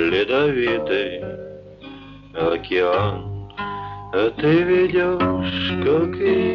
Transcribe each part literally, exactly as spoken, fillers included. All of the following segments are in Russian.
ледовитый океан. А ты ведешь, как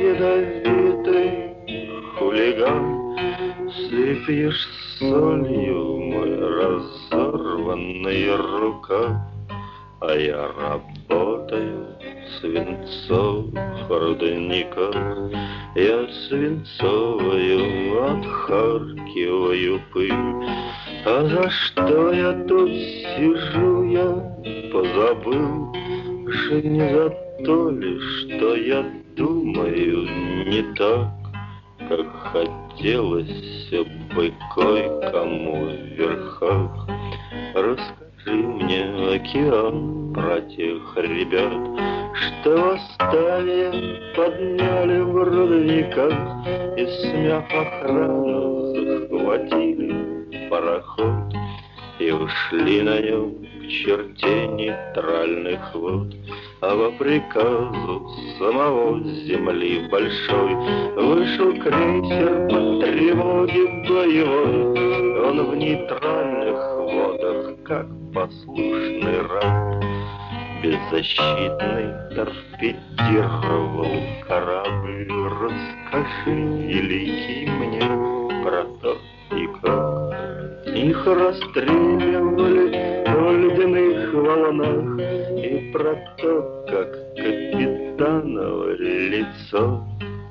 ядовитый хулиган, сыпешь солью мой разорванный рукав, а я работаю в свинцовых рудниках. Я свинцовую отхаркиваю пыль. А за что я тут сижу, я позабыл. Же не за то ли, что я думаю не так, как хотелось бы кое-кому в верхах. Расскажи мне, океан, про тех ребят, что восстание подняли в рудниках и, смяв охрану, захватили пароход и ушли на нем к черте нейтральных вод. А по приказу самого земли большой вышел крейсер по тревоге боевой. Он в нейтральных водах, как послушный раб, беззащитный торпедировал корабль. Расскажи, великий, мне про то и как их расстреливали в ледяных волнах, и про то, как капитаново лицо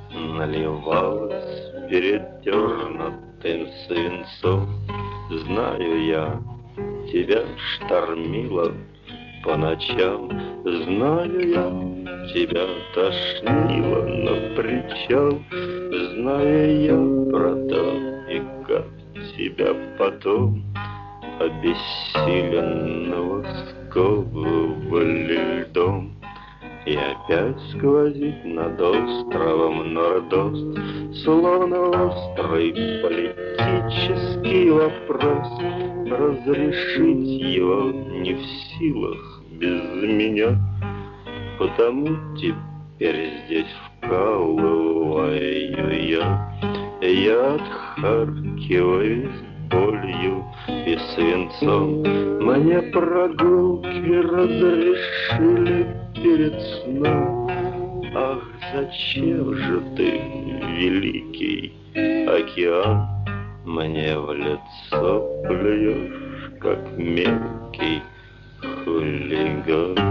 наливалось перетернутым свинцом. Знаю я, тебя штормило по ночам, знаю я, тебя тошнило на причал, знаю я про то и как тебя потом обессиленного сковывали льдом. И опять сквозит над островом Нордост, словно острый политический вопрос. Разрешить его не в силах без меня, потому теперь здесь вкалываю я. Я отхаркиваюсь болью и свинцом. Мне прогулки разрешили перед сном. Ах, зачем же ты, великий океан, мне в лицо плюешь, как мелкий хулиган?